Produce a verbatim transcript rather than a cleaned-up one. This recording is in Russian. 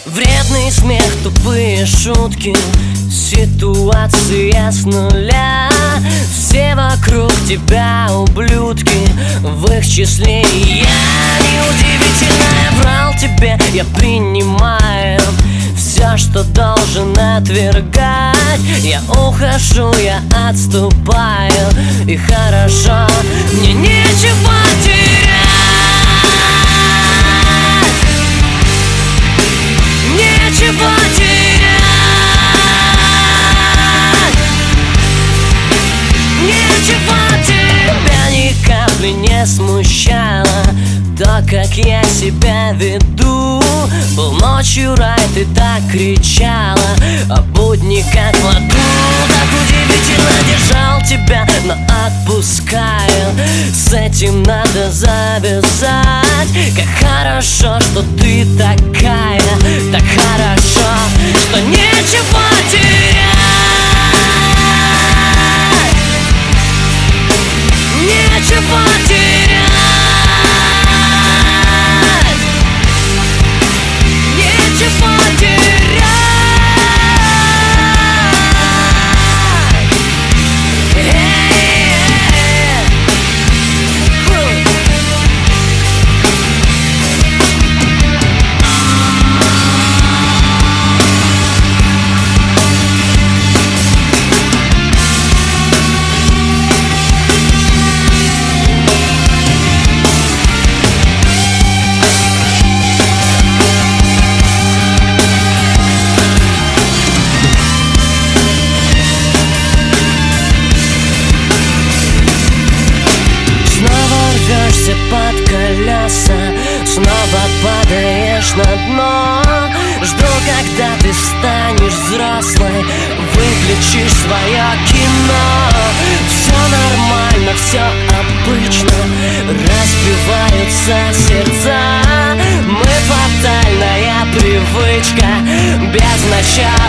Вредный смех, тупые шутки, ситуация с нуля. Все вокруг тебя ублюдки, в их числе и я. Неудивительно, я врал тебе, я принимаю все, что должен отвергать. Я ухожу, я отступаю, и хорошо, мне нечего терять. Нечего терять. Нечего терять. Тебя ни капли не смущало то, как я себя веду. Был ночью рай, ты так кричала, а будни как в аду. Так удивительно держал тебя, но отпускаю. С этим надо завязать. Как хорошо, что ты такая, так хорошо, что нечего терять. Нечего терять. Нечего терять. Под колеса, снова падаешь на дно. Жду, когда ты станешь взрослой, выключишь свое кино. Все нормально, все обычно, разбиваются сердца. Мы фатальная привычка, без начала.